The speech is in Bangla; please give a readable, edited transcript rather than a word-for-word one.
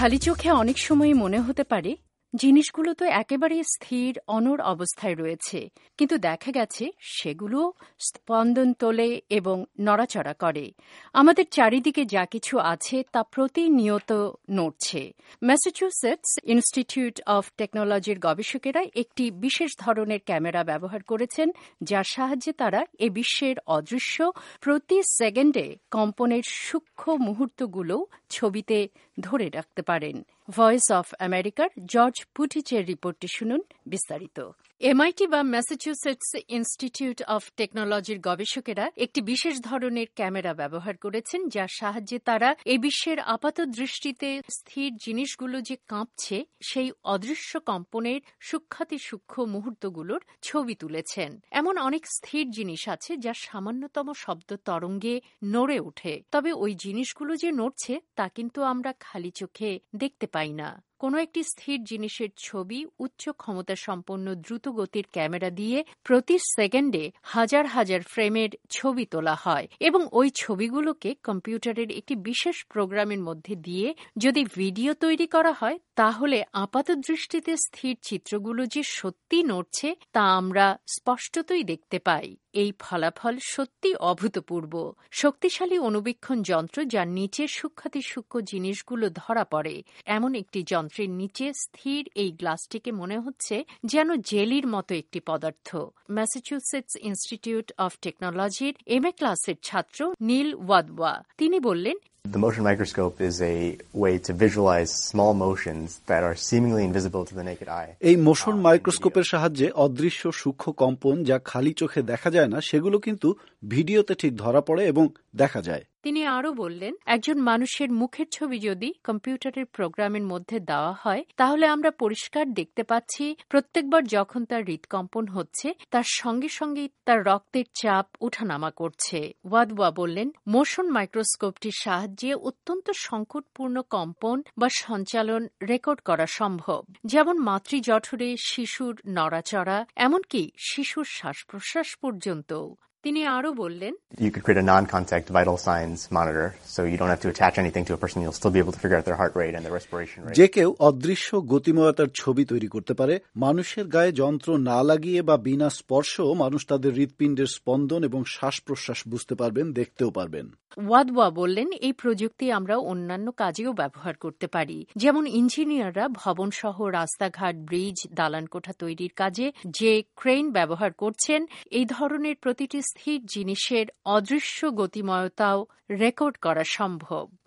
খালি চোখে অনেক সময় মনে হতে পারে জিনিসগুলো তো একেবারে স্থির অনড় অবস্থায় রয়েছে, কিন্তু দেখা গেছে সেগুলো স্পন্দন তোলে এবং নড়াচড়া করে। আমাদের চারিদিকে যা কিছু আছে তা প্রতিনিয়ত নড়ছে। ম্যাসাচুসেটস ইনস্টিটিউট অফ টেকনোলজির গবেষকেরা একটি বিশেষ ধরনের ক্যামেরা ব্যবহার করেছেন, যার সাহায্যে তারা এ বিশ্বের অদৃশ্য প্রতি সেকেন্ডে কম্পনের সূক্ষ্ম মুহূর্তগুলো ছবিতে ধরে রাখতে পারেন। ভয়েস অফ আমেরিকার জর্জ পুটিচের রিপোর্টটি শুনুন বিস্তারিত। এমআইটি বা ম্যাসাচুসেটস ইনস্টিটিউট অফ টেকনোলজির গবেষকেরা একটি বিশেষ ধরনের ক্যামেরা ব্যবহার করেছেন, যার সাহায্যে তারা এই বিশ্বের আপাত দৃষ্টিতে স্থির জিনিসগুলো যে কাঁপছে সেই অদৃশ্য কম্পনের সূক্ষ্মাতিসূক্ষ্ম মুহূর্তগুলোর ছবি তুলেছেন। এমন অনেক স্থির জিনিস আছে যা সামান্যতম শব্দ তরঙ্গে নড়ে ওঠে, তবে ওই জিনিসগুলো যে নড়ছে তা কিন্তু আমরা খালি চোখে দেখতে পাই না। কোনো একটি স্থির জিনিসের ছবি উচ্চ ক্ষমতা সম্পন্ন দ্রুতগতির ক্যামেরা দিয়ে প্রতি সেকেন্ডে হাজার হাজার ফ্রেমের ছবি তোলা হয় এবং ওই ছবিগুলোকে কম্পিউটারের একটি বিশেষ প্রোগ্রামের মধ্যে দিয়ে যদি ভিডিও তৈরি করা হয়, তাহলে আপাত দৃষ্টিতে স্থির চিত্রগুলো যে সত্যি নড়ছে তা আমরা স্পষ্টতই দেখতে পাই। এই ফলাফল সত্যি অভূতপূর্ব। শক্তিশালী অণুবীক্ষণ যন্ত্র যার নিচে সূক্ষ্মাতিসূক্ষ্ম জিনিসগুলো ধরা পড়ে, এমন একটি যন্ত্রের নিচে স্থির এই গ্লাসটিকে মনে হচ্ছে যেন জেলির মতো একটি পদার্থ। ম্যাসাচুসেটস ইনস্টিটিউট অফ টেকনোলজির এমএ ক্লাসের ছাত্র নীল ওয়াদওয়া তিনি বললেন, The motion microscope is a way to visualize small motions that are seemingly invisible to the naked eye. এই মোশন মাইক্রোস্কোপের সাহায্যে অদৃশ্য সূক্ষ্ম কম্পন যা খালি চোখে দেখা যায় না, সেগুলো কিন্তু ভিডিওতে ঠিক ধরা পড়ে এবং দেখা যায়। তিনি আরও বললেন, একজন মানুষের মুখের ছবি যদি কম্পিউটারের প্রোগ্রামের মধ্যে দেওয়া হয়, তাহলে আমরা পরিষ্কার দেখতে পাচ্ছি প্রত্যেকবার যখন তার হৃদকম্পন হচ্ছে, তার সঙ্গে সঙ্গে তার রক্তের চাপ উঠানামা করছে। ওয়াদওয়া বললেন, মোশন মাইক্রোস্কোপটির সাহায্যে অত্যন্ত সংকটপূর্ণ কম্পন বা সঞ্চালন রেকর্ড করা সম্ভব, যেমন মাতৃজঠরে শিশুর নড়াচড়া, এমনকি শিশুর শ্বাস প্রশ্বাস পর্যন্ত। তিনি আরও বললেন, You could create a non-contact vital signs monitor, so you don't have to attach anything to a person. You'll still be able to figure out their heart rate and their respiration rate. যে কেউ অদৃশ্য গতিময়তার ছবি তৈরি করতে পারে। মানুষের গায়ে যন্ত্র না লাগিয়ে বা বিনা স্পর্শেও মানুষ তাদের হৃৎপিণ্ডের স্পন্দন এবং শ্বাস প্রশ্বাস বুঝতে পারবেন, দেখতেও পারবেন। ওয়াদওয়া বললেন, এই প্রযুক্তি আমরা অন্যান্য কাজেও ব্যবহার করতে পারি, যেমন ইঞ্জিনিয়াররা ভবনসহ রাস্তাঘাট, ব্রিজ, দালানকোঠা তৈরির কাজে যে ক্রেন ব্যবহার করছেন, এই ধরনের প্রতিটি স্থির জিনিসের অদৃশ্য গতিময়তাও রেকর্ড করা সম্ভব।